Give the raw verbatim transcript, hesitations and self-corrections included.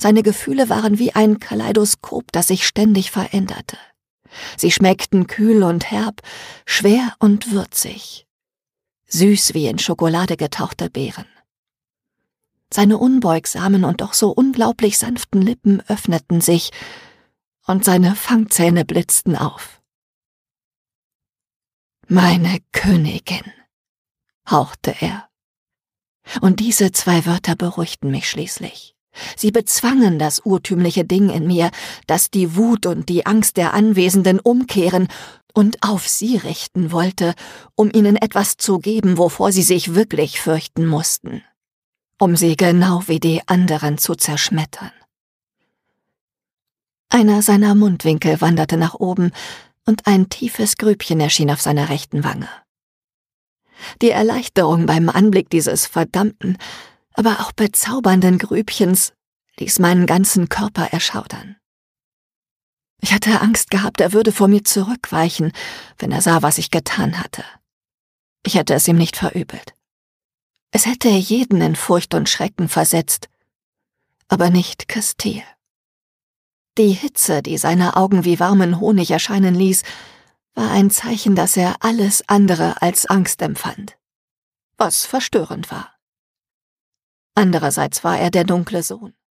Seine Gefühle waren wie ein Kaleidoskop, das sich ständig veränderte. Sie schmeckten kühl und herb, schwer und würzig, süß wie in Schokolade getauchte Beeren. Seine unbeugsamen und doch so unglaublich sanften Lippen öffneten sich, und seine Fangzähne blitzten auf. »Meine Königin«, hauchte er. Und diese zwei Wörter beruhigten mich schließlich. Sie bezwangen das urtümliche Ding in mir, das die Wut und die Angst der Anwesenden umkehren und auf sie richten wollte, um ihnen etwas zu geben, wovor sie sich wirklich fürchten mussten, um sie genau wie die anderen zu zerschmettern. Einer seiner Mundwinkel wanderte nach oben, und ein tiefes Grübchen erschien auf seiner rechten Wange. Die Erleichterung beim Anblick dieses verdammten, aber auch bezaubernden Grübchens ließ meinen ganzen Körper erschaudern. Ich hatte Angst gehabt, er würde vor mir zurückweichen, wenn er sah, was ich getan hatte. Ich hätte es ihm nicht verübelt. Es hätte jeden in Furcht und Schrecken versetzt, aber nicht Castile. Die Hitze, die seine Augen wie warmen Honig erscheinen ließ, war ein Zeichen, dass er alles andere als Angst empfand, was verstörend war. Andererseits war er der dunkle Sohn.